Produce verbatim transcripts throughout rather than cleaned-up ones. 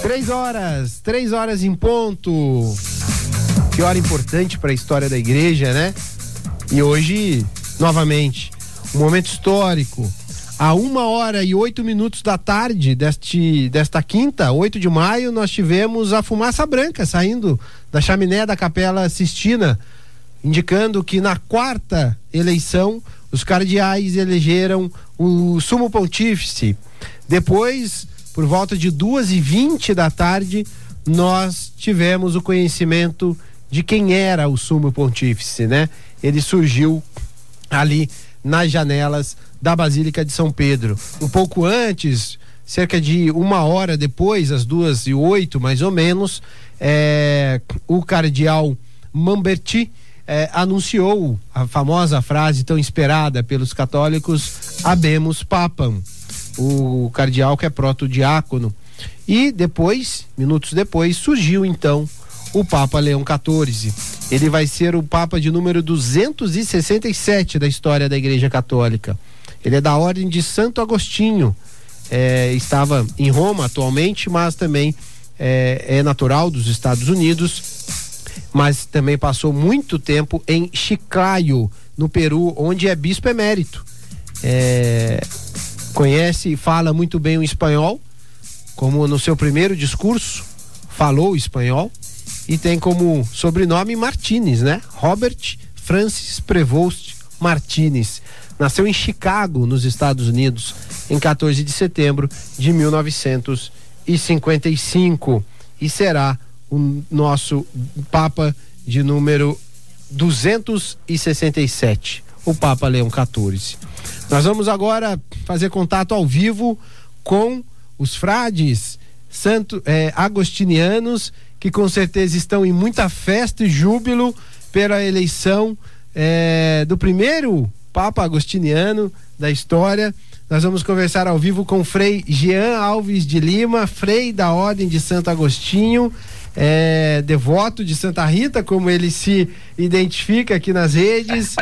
Três horas, três horas em ponto. Que hora importante para a história da igreja, né? E hoje, novamente, um momento histórico. A uma hora e oito minutos da tarde deste, desta quinta, oito de maio, nós tivemos a fumaça branca saindo da chaminé da Capela Sistina, indicando que na quarta eleição os cardeais elegeram o sumo pontífice. Depois, por volta de duas e vinte da tarde, nós tivemos o conhecimento de quem era o sumo pontífice, né? Ele surgiu ali nas janelas da Basílica de São Pedro. Um pouco antes, cerca de uma hora depois, às duas e oito mais ou menos, é, o cardeal Mamberti é, anunciou a famosa frase tão esperada pelos católicos: Habemus Papam, o cardeal que é protodiácono. E depois, minutos depois, surgiu então o Papa Leão quatorze. Ele vai ser o Papa de número duzentos e sessenta e sete da história da Igreja Católica. Ele é da Ordem de Santo Agostinho, é, estava em Roma atualmente, mas também é, é natural dos Estados Unidos, mas também passou muito tempo em Chiclayo, no Peru, onde é bispo emérito. É, conhece e fala muito bem o espanhol, como no seu primeiro discurso falou espanhol, e tem como sobrenome Martínez, né? Robert Francis Prevost Martínez. Nasceu em Chicago, nos Estados Unidos, em quatorze de setembro de mil novecentos e cinquenta e cinco, e será o nosso Papa de número duzentos e sessenta e sete, o Papa Leão quatorze. Nós vamos agora fazer contato ao vivo com os frades santo, eh, agostinianos, que com certeza estão em muita festa e júbilo pela eleição eh, do primeiro Papa agostiniano da história. Nós vamos conversar ao vivo com o Frei Jean Alves de Lima, Frei da Ordem de Santo Agostinho, é, devoto de Santa Rita, como ele se identifica aqui nas redes.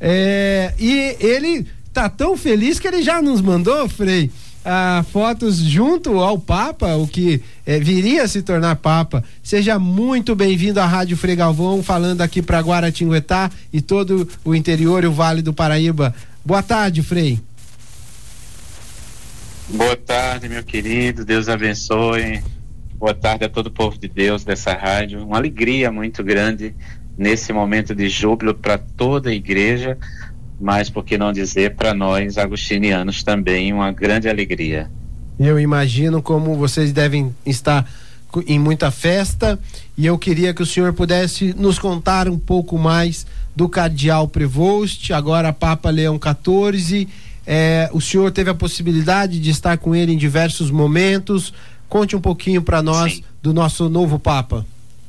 É, e ele tá tão feliz que ele já nos mandou, Frei, ah, fotos junto ao Papa, o que eh, viria a se tornar Papa. Seja muito bem-vindo à Rádio Frei Galvão, falando aqui para Guaratinguetá e todo o interior e o Vale do Paraíba. Boa tarde, Frei. Boa tarde, meu querido, Deus abençoe. Boa tarde a todo o povo de Deus dessa rádio. Uma alegria muito grande nesse momento de júbilo para toda a igreja, mas por que não dizer para nós agostinianos também uma grande alegria. Eu imagino como vocês devem estar em muita festa, e eu queria que o senhor pudesse nos contar um pouco mais do cardeal Prevost, agora Papa Leão quatorze. É, o senhor teve a possibilidade de estar com ele em diversos momentos. Conte um pouquinho para nós. Sim. Do nosso novo Papa.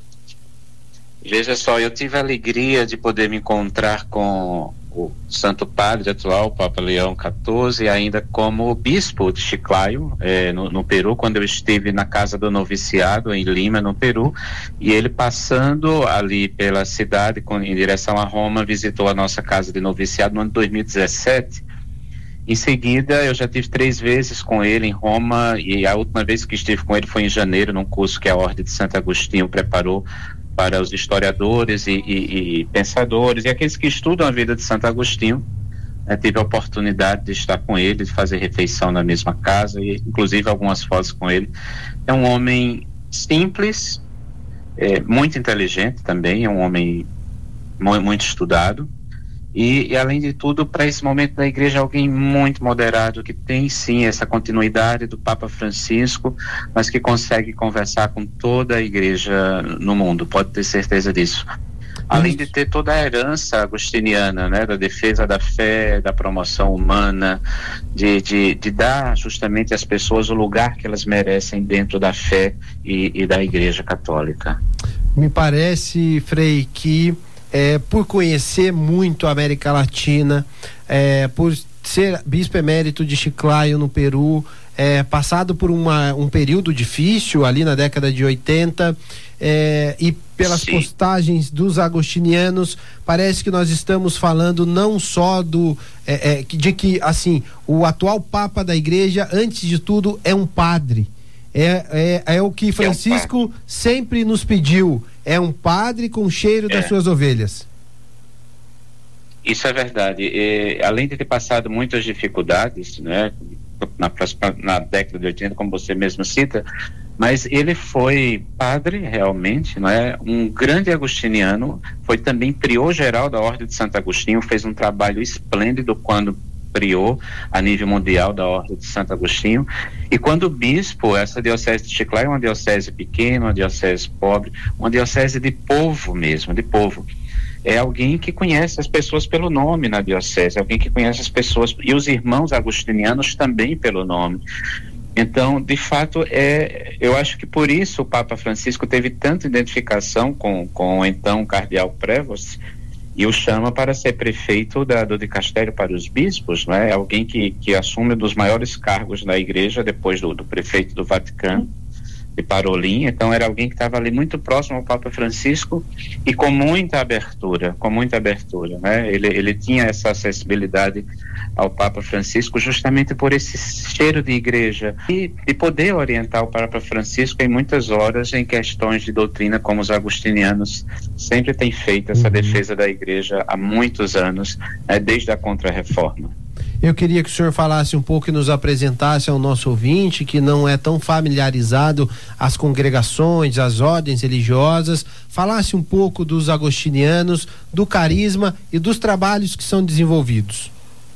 Veja só, eu tive a alegria de poder me encontrar com o Santo Padre atual, Papa Leão quatorze, ainda como bispo de Chiclayo, eh, no, no Peru, quando eu estive na casa do noviciado em Lima, no Peru, e ele passando ali pela cidade com, em direção a Roma, visitou a nossa casa de noviciado no ano de dois mil e dezessete. Em seguida, eu já tive três vezes com ele em Roma, e a última vez que estive com ele foi em janeiro, num curso que a Ordem de Santo Agostinho preparou para os historiadores e, e, e pensadores e aqueles que estudam a vida de Santo Agostinho. Né, tive a oportunidade de estar com ele, de fazer refeição na mesma casa, e inclusive algumas fotos com ele. É um homem simples, é, muito inteligente também, é um homem mu- muito estudado, e, e além de tudo, para esse momento da igreja, alguém muito moderado, que tem sim essa continuidade do Papa Francisco, mas que consegue conversar com toda a igreja no mundo, pode ter certeza disso. Além de ter toda a herança agostiniana, né, da defesa da fé, da promoção humana, de, de, de dar justamente às pessoas o lugar que elas merecem dentro da fé e, e da Igreja Católica. Me parece, Frei, que é, por conhecer muito a América Latina, é, por ser bispo emérito de Chiclayo no Peru, é, passado por uma, um período difícil ali na década de oitenta, é, e pelas Sim. postagens dos agostinianos, parece que nós estamos falando não só do é, é, de que assim o atual Papa da Igreja, antes de tudo, é um padre. é, é, é o que Francisco é um sempre nos pediu, é um padre com cheiro é. das suas ovelhas. Isso é verdade. E, além de ter passado muitas dificuldades, né, na, na década de oitenta, como você mesmo cita, mas ele foi padre realmente, não é? Um grande agostiniano, foi também prior geral da Ordem de Santo Agostinho, fez um trabalho esplêndido quando prior a nível mundial da Ordem de Santo Agostinho, e quando bispo, essa diocese de Chiclayo é uma diocese pequena, uma diocese pobre, uma diocese de povo mesmo, de povo. É alguém que conhece as pessoas pelo nome na diocese, alguém que conhece as pessoas, e os irmãos agostinianos também pelo nome. Então, de fato, é, eu acho que por isso o Papa Francisco teve tanta identificação com, com o então cardeal Prevost e o chama para ser prefeito da, do dicastério para os bispos, né? Alguém que, que assume um dos maiores cargos na igreja depois do, do prefeito do Vaticano, de Parolin. Então era alguém que estava ali muito próximo ao Papa Francisco e com muita abertura, com muita abertura, né? Ele, ele tinha essa acessibilidade ao Papa Francisco justamente por esse cheiro de igreja e de poder orientar o Papa Francisco em muitas horas em questões de doutrina, como os agostinianos sempre têm feito essa uhum. defesa da igreja há muitos anos, né, desde a Contra-Reforma. Eu queria que o senhor falasse um pouco e nos apresentasse ao nosso ouvinte que não é tão familiarizado às congregações, às ordens religiosas, falasse um pouco dos agostinianos, do carisma e dos trabalhos que são desenvolvidos.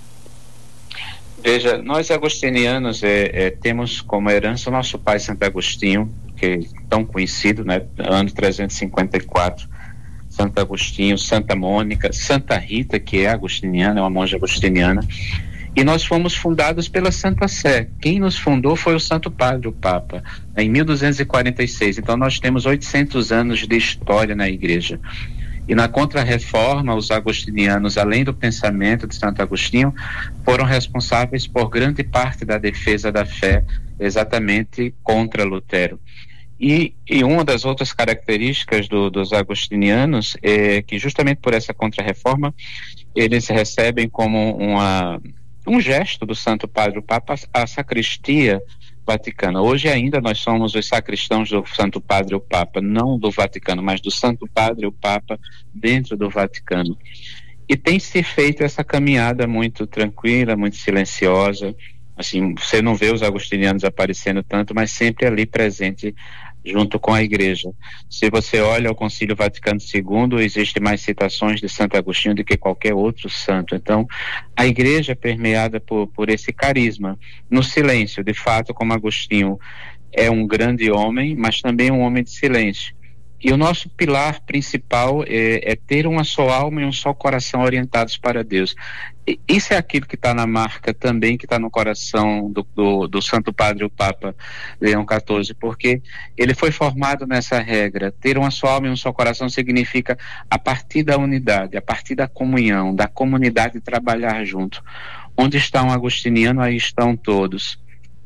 Veja, nós agostinianos é, é, temos como herança o nosso pai Santo Agostinho, que é tão conhecido, né? Ano trezentos e cinquenta e quatro, Santo Agostinho, Santa Mônica, Santa Rita, que é agostiniana, é uma monja agostiniana, e nós fomos fundados pela Santa Sé. Quem nos fundou foi o Santo Padre, o Papa, em mil duzentos e quarenta e seis. Então nós temos oitocentos anos de história na igreja. E na Contra-Reforma, os agostinianos, além do pensamento de Santo Agostinho, foram responsáveis por grande parte da defesa da fé, exatamente contra Lutero. E, e uma das outras características do, dos agostinianos é que justamente por essa Contra-Reforma, eles recebem como uma, um gesto do Santo Padre, o Papa, a sacristia Vaticana. Hoje ainda nós somos os sacristãos do Santo Padre o Papa, não do Vaticano, mas do Santo Padre o Papa dentro do Vaticano. E tem se feito essa caminhada muito tranquila, muito silenciosa. Assim, você não vê os agostinianos aparecendo tanto, mas sempre ali presente junto com a igreja. Se você olha o Concílio Vaticano segundo, existe mais citações de Santo Agostinho do que qualquer outro santo. Então, a igreja é permeada por, por esse carisma, no silêncio. De fato, como Agostinho é um grande homem, mas também um homem de silêncio. E o nosso pilar principal é, é ter uma só alma e um só coração orientados para Deus. E isso é aquilo que está na marca também, que está no coração do, do, do Santo Padre, o Papa Leão quatorze, porque ele foi formado nessa regra. Ter uma só alma e um só coração significa, a partir da unidade, a partir da comunhão, da comunidade trabalhar junto. Onde está um agostiniano, aí estão todos.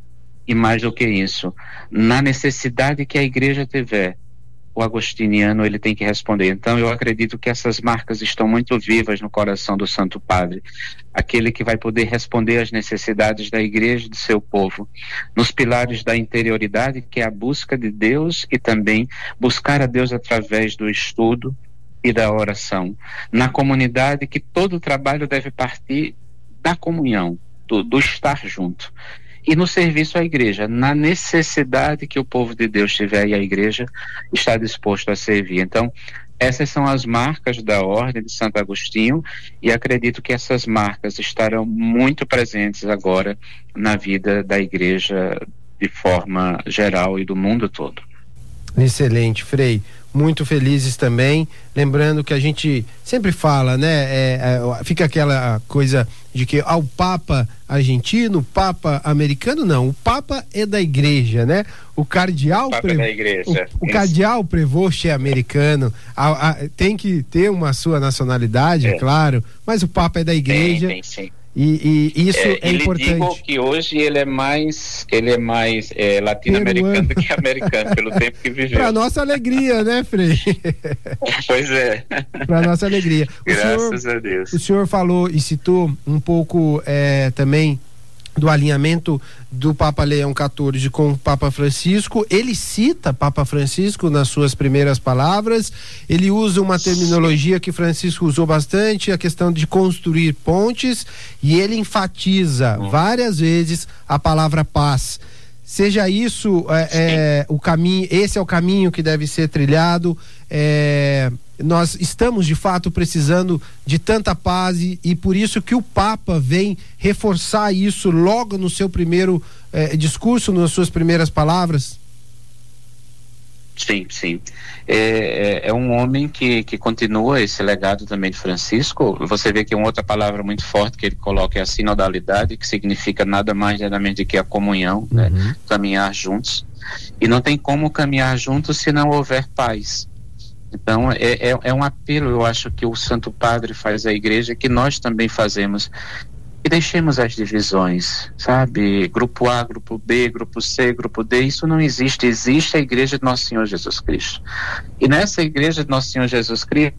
E mais do que isso, na necessidade que a igreja tiver, o agostiniano ele tem que responder. Então eu acredito que essas marcas estão muito vivas no coração do Santo Padre, aquele que vai poder responder às necessidades da igreja e do seu povo, nos pilares da interioridade, que é a busca de Deus, e também buscar a Deus através do estudo e da oração, na comunidade, que todo o trabalho deve partir da comunhão, do, do estar junto. E no serviço à igreja, na necessidade que o povo de Deus tiver, e a igreja está disposto a servir. Então, essas são as marcas da Ordem de Santo Agostinho, e acredito que essas marcas estarão muito presentes agora na vida da igreja de forma geral e do mundo todo. Excelente, Frei. Muito felizes também, lembrando que a gente sempre fala, né, é, é, fica aquela coisa de que ah, o Papa argentino, o Papa americano, não, o Papa é da igreja, né? O cardeal, o Papa pre... é da igreja. o, o cardeal Prevost é americano, a, a, tem que ter uma sua nacionalidade, é. é claro, mas o Papa é da igreja. Tem, tem, sim. E, e isso é, é ele importante. Digo que hoje ele é mais, ele é mais é, latino-americano do que americano, pelo tempo que viveu. Para nossa alegria, né, Frei? Pois é. Para nossa alegria. O Graças senhor, a Deus. O senhor falou e citou um pouco é, também do alinhamento do Papa Leão quatorze com o Papa Francisco. Ele cita Papa Francisco nas suas primeiras palavras, ele usa uma terminologia que Francisco usou bastante, a questão de construir pontes, e ele enfatiza várias vezes a palavra paz. Seja isso é, é, o caminho, esse é o caminho que deve ser trilhado. É, nós estamos de fato precisando de tanta paz e, e por isso que o Papa vem reforçar isso logo no seu primeiro é, discurso, nas suas primeiras palavras. Sim, sim. É, é, é um homem que, que continua esse legado também de Francisco. Você vê que uma outra palavra muito forte que ele coloca é a sinodalidade, que significa nada mais nada menos do que a comunhão, uhum. né? Caminhar juntos. E não tem como caminhar juntos se não houver paz. Então é, é, é um apelo, eu acho, que o Santo Padre faz à igreja, que nós também fazemos. E deixemos as divisões, sabe? Grupo A, grupo B, grupo C, grupo D, isso não existe. Existe a igreja de Nosso Senhor Jesus Cristo. E nessa igreja de Nosso Senhor Jesus Cristo,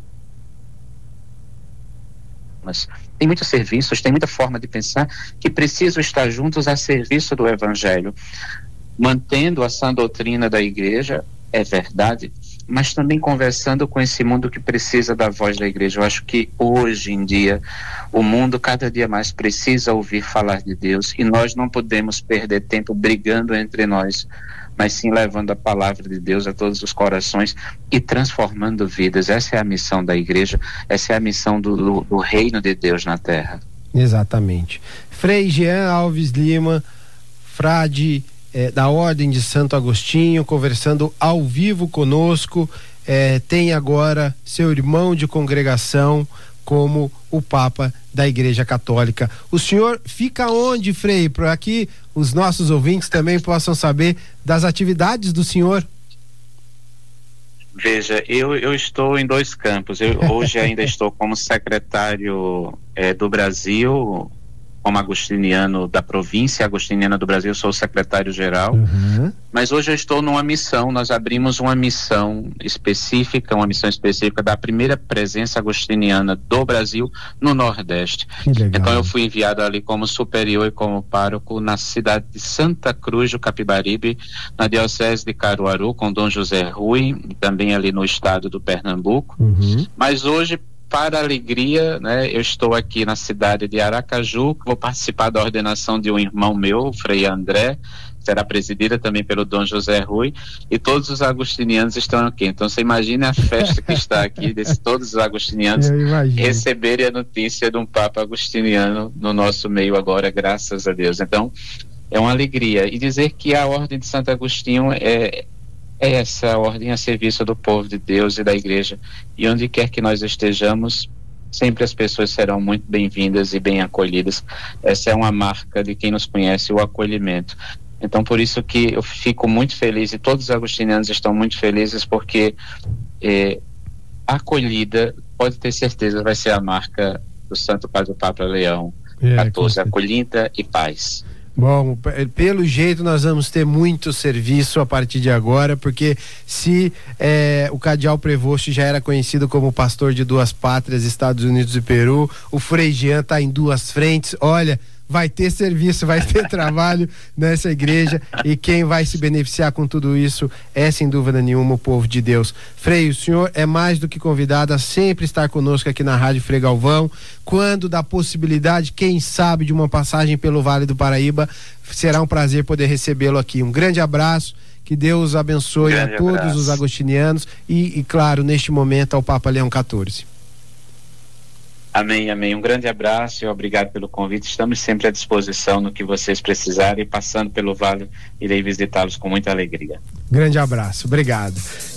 mas tem muitos serviços, tem muita forma de pensar que precisam estar juntos a serviço do Evangelho, mantendo a sã doutrina da igreja, é verdade, mas também conversando com esse mundo que precisa da voz da igreja. Eu acho que hoje em dia o mundo cada dia mais precisa ouvir falar de Deus, e nós não podemos perder tempo brigando entre nós, mas sim levando a palavra de Deus a todos os corações e transformando vidas. Essa é a missão da igreja, essa é a missão do, do, do reino de Deus na terra. Exatamente. Frei Jean Alves Lima, frade É, da Ordem de Santo Agostinho, conversando ao vivo conosco. É, tem agora seu irmão de congregação como o Papa da Igreja Católica. O senhor fica onde, Frei, para que os nossos ouvintes também possam saber das atividades do senhor? Veja, eu, eu estou em dois campos. Eu hoje ainda estou como secretário é, do Brasil, como agostiniano da província agostiniana do Brasil, sou o secretário-geral, uhum. Mas hoje eu estou numa missão. Nós abrimos uma missão específica, uma missão específica da primeira presença agostiniana do Brasil no Nordeste. Então eu fui enviado ali como superior e como pároco na cidade de Santa Cruz do Capibaribe, na diocese de Caruaru, com Dom José Rui, e também ali no estado do Pernambuco, uhum. Mas hoje, para a alegria, né, eu estou aqui na cidade de Aracaju, vou participar da ordenação de um irmão meu, o Frei André, será presidida também pelo Dom José Rui, e todos os agostinianos estão aqui. Então você imagina a festa que está aqui, de todos os agostinianos receberem a notícia de um Papa agostiniano no nosso meio agora, graças a Deus. Então é uma alegria. E dizer que a Ordem de Santo Agostinho é É essa ordem a serviço do povo de Deus e da igreja, e onde quer que nós estejamos, sempre as pessoas serão muito bem-vindas e bem acolhidas. Essa é uma marca de quem nos conhece, o acolhimento. Então por isso que eu fico muito feliz, e todos os agostinianos estão muito felizes, porque eh, a acolhida, pode ter certeza, vai ser a marca do Santo Padre do Papa Leão quatorze, acolhida e paz. Bom, pelo jeito nós vamos ter muito serviço a partir de agora, porque se é, o Cardeal Prevost já era conhecido como pastor de duas pátrias, Estados Unidos e Peru, o Frei Jean tá em duas frentes. Olha, vai ter serviço, vai ter trabalho nessa igreja, e quem vai se beneficiar com tudo isso é, sem dúvida nenhuma, o povo de Deus. Frei, o senhor é mais do que convidado a sempre estar conosco aqui na Rádio Frei Galvão. Quando da possibilidade, quem sabe, de uma passagem pelo Vale do Paraíba, será um prazer poder recebê-lo aqui. Um grande abraço, que Deus abençoe um a todos abraço. Os agostinianos e, e, claro, neste momento, ao Papa Leão quatorze. Amém, amém. Um grande abraço e obrigado pelo convite. Estamos sempre à disposição no que vocês precisarem, e passando pelo Vale, irei visitá-los com muita alegria. Grande abraço, obrigado.